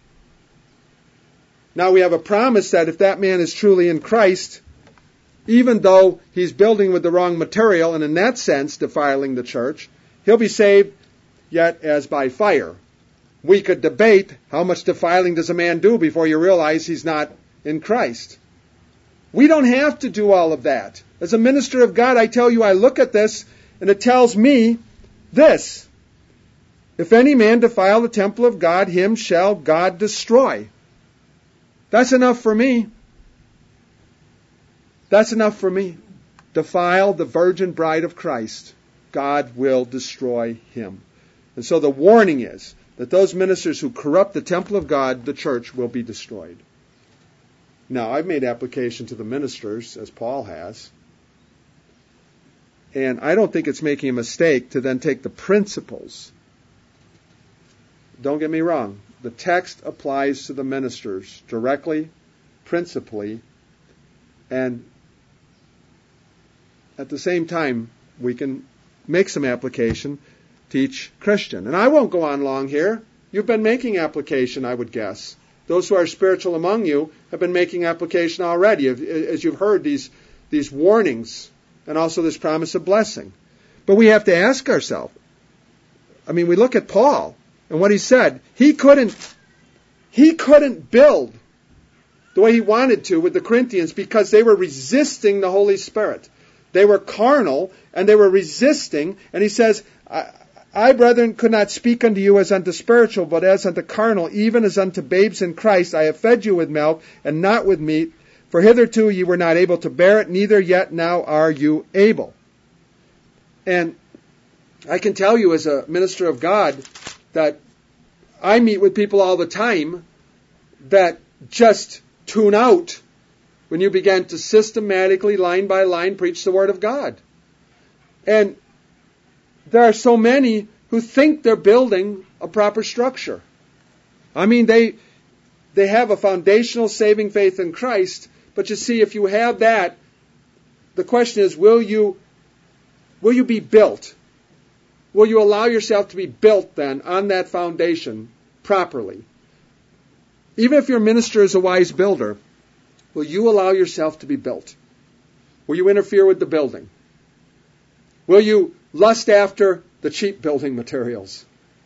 Now we have a promise that if that man is truly in Christ, even though he's building with the wrong material and in that sense defiling the church, he'll be saved yet as by fire. We could debate how much defiling does a man do before you realize he's not in Christ. We don't have to do all of that. As a minister of God, I tell you, I look at this, and it tells me this. If any man defile the temple of God, him shall God destroy. That's enough for me. That's enough for me. Defile the virgin bride of Christ, God will destroy him. And so the warning is that those ministers who corrupt the temple of God, the church, will be destroyed. Now, I've made application to the ministers, as Paul has. And I don't think it's making a mistake to then take the principles. Don't get me wrong. The text applies to the ministers directly, principally, and at the same time, we can make some application to each Christian. And I won't go on long here. You've been making application, I would guess. Those who are spiritual among you have been making application already, as you've heard these, these warnings and also this promise of blessing. But we have to ask ourselves, I mean, we look at Paul and what he said. He couldn't, he couldn't build the way he wanted to with the Corinthians because they were resisting the Holy Spirit. They were carnal, and they were resisting. And he says, I, I, brethren, could not speak unto you as unto spiritual, but as unto carnal, even as unto babes in Christ. I have fed you with milk, and not with meat. For hitherto ye were not able to bear it, neither yet now are you able. And I can tell you as a minister of God that I meet with people all the time that just tune out when you began to systematically, line by line, preach the Word of God. And there are so many who think they're building a proper structure. I mean, they they have a foundational saving faith in Christ, but you see, if you have that, the question is, will you will you be built? Will you allow yourself to be built then on that foundation properly? Even if your minister is a wise builder, will you allow yourself to be built? Will you interfere with the building? Will you lust after the cheap building materials?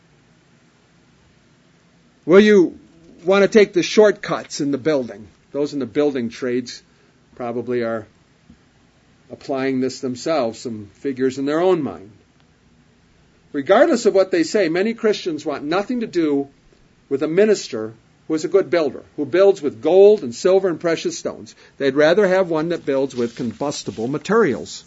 Will you want to take the shortcuts in the building? Those in the building trades probably are applying this themselves, some figures in their own mind. Regardless of what they say, many Christians want nothing to do with a minister who is a good builder, who builds with gold and silver and precious stones. They'd rather have one that builds with combustible materials.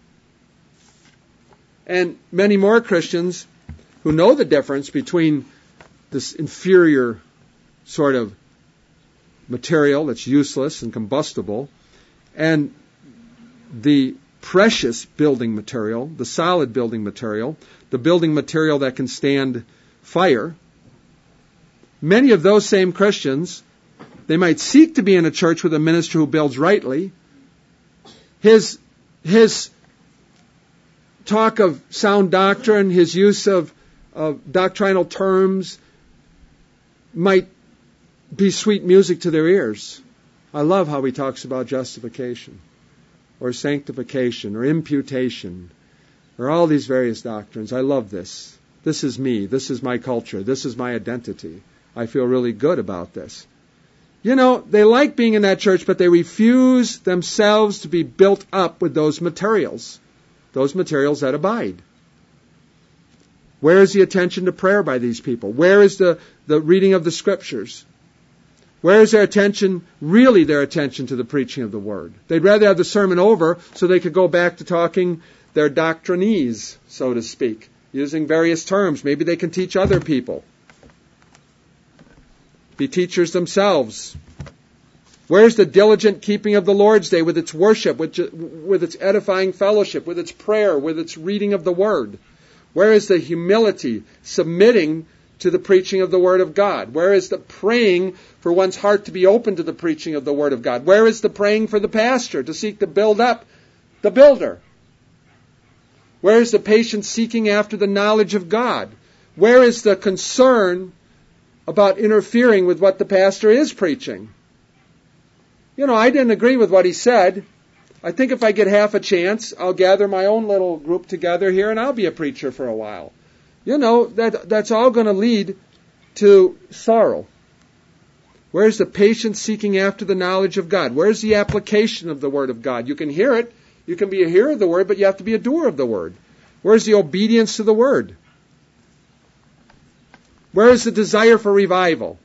And many more Christians who know the difference between this inferior sort of material that's useless and combustible and the precious building material, the solid building material, the building material that can stand fire. Many of those same Christians, they might seek to be in a church with a minister who builds rightly. His, his talk of sound doctrine, his use of, of doctrinal terms might be sweet music to their ears. I love how he talks about justification or sanctification or imputation or all these various doctrines. I love this. This is me. This is my culture. This is my identity. I feel really good about this. You know, they like being in that church, but they refuse themselves to be built up with those materials, those materials that abide. Where is the attention to prayer by these people? Where is the, the reading of the Scriptures? Where is their attention, really their attention to the preaching of the Word? They'd rather have the sermon over so they could go back to talking their doctrinese, so to speak, using various terms. Maybe they can teach other people. Be teachers themselves. Where's the diligent keeping of the Lord's Day with its worship, with, with its edifying fellowship, with its prayer, with its reading of the Word? Where is the humility, submitting to the preaching of the Word of God? Where is the praying for one's heart to be open to the preaching of the Word of God? Where is the praying for the pastor to seek to build up the builder? Where is the patient seeking after the knowledge of God? Where is the concern about interfering with what the pastor is preaching? You know, I didn't agree with what he said. I think if I get half a chance, I'll gather my own little group together here and I'll be a preacher for a while. You know, that that's all going to lead to sorrow. Where's the patient seeking after the knowledge of God? Where's the application of the Word of God? You can hear it. You can be a hearer of the Word, but you have to be a doer of the Word. Where's the obedience to the Word? Where is the desire for revival?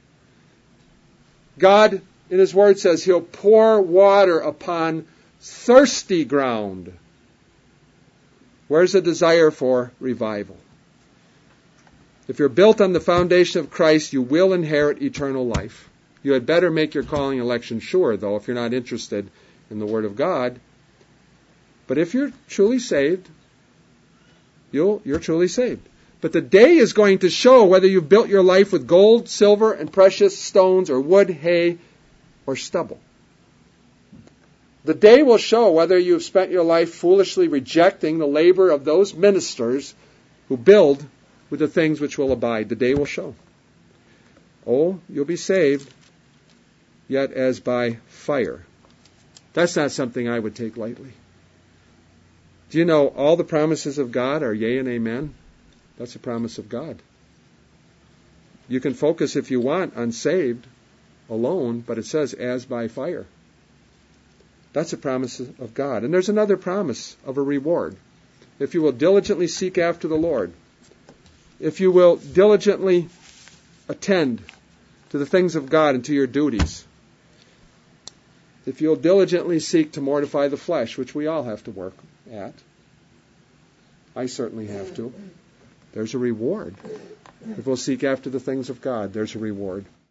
God, in His Word, says He'll pour water upon thirsty ground. Where's the desire for revival? If you're built on the foundation of Christ, you will inherit eternal life. You had better make your calling election sure, though, if you're not interested in the Word of God. But if you're truly saved, you'll, you're truly saved. But the day is going to show whether you've built your life with gold, silver, and precious stones, or wood, hay, or stubble. The day will show whether you've spent your life foolishly rejecting the labor of those ministers who build with the things which will abide. The day will show. Oh, you'll be saved, yet as by fire. That's not something I would take lightly. Do you know all the promises of God are yea and amen? That's a promise of God. You can focus, if you want, on saved alone, but it says as by fire. That's a promise of God. And there's another promise of a reward. If you will diligently seek after the Lord, if you will diligently attend to the things of God and to your duties, if you'll diligently seek to mortify the flesh, which we all have to work at, I certainly have to, there's a reward. If we'll seek after the things of God, there's a reward.